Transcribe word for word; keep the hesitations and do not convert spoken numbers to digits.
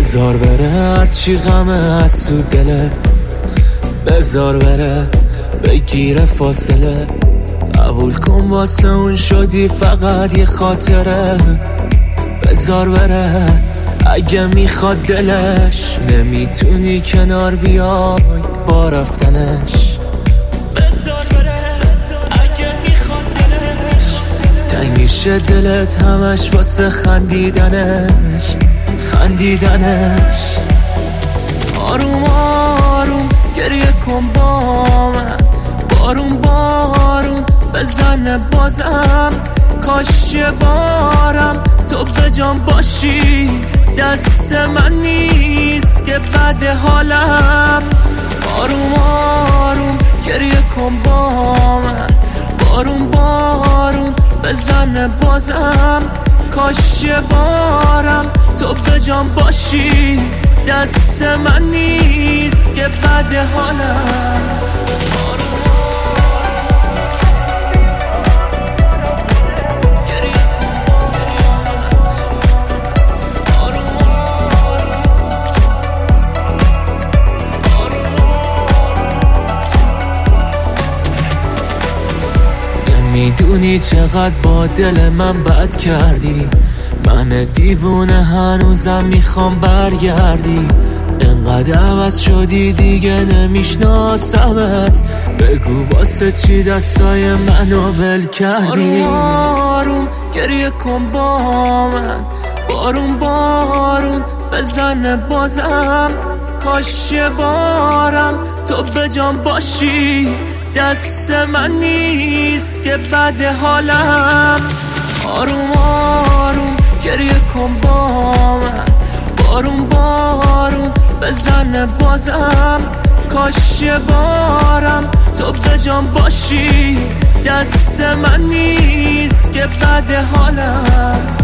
بذار بره هرچی غمه از تو دلت، بذار بره بگیره فاصله. قبول کن واسه اون شدی فقط یه خاطره. بذار بره اگه میخواد دلش، نمیتونی کنار بیای با رفتنش. بذار بره اگه میخواد دلش، تنگ میشه دلت همش واسه خندیدنش خندیدنش. آروم آروم گریه کن با من، بارون بارون بزنه بازم. کاش یه بارم تو به جان باشی، دست من نیست که بد حالم. آروم آروم گریه کن با من، بارون بارون بزنه بازم. کاش یه بارم تو به جان باشی، دست من نیست که بد حالم. میدونی چقدر با دل من بد کردی، من دیوونه هنوزم میخوام برگردی. انقدر عوض شدی دیگه نمیشناسمت، بگو واسه چی دستای منو ول کردی. آروم آروم گریه کن با من، بارون بارون بزنه بازم. کاش یه بارم تو به جان باشی، دست من نیست که بد حالم. آروم آروم گریه کن با من، بارون بارون بزنه بازم. کاش یه بارم تو به جان باشی، دست من نیست که بد حالم.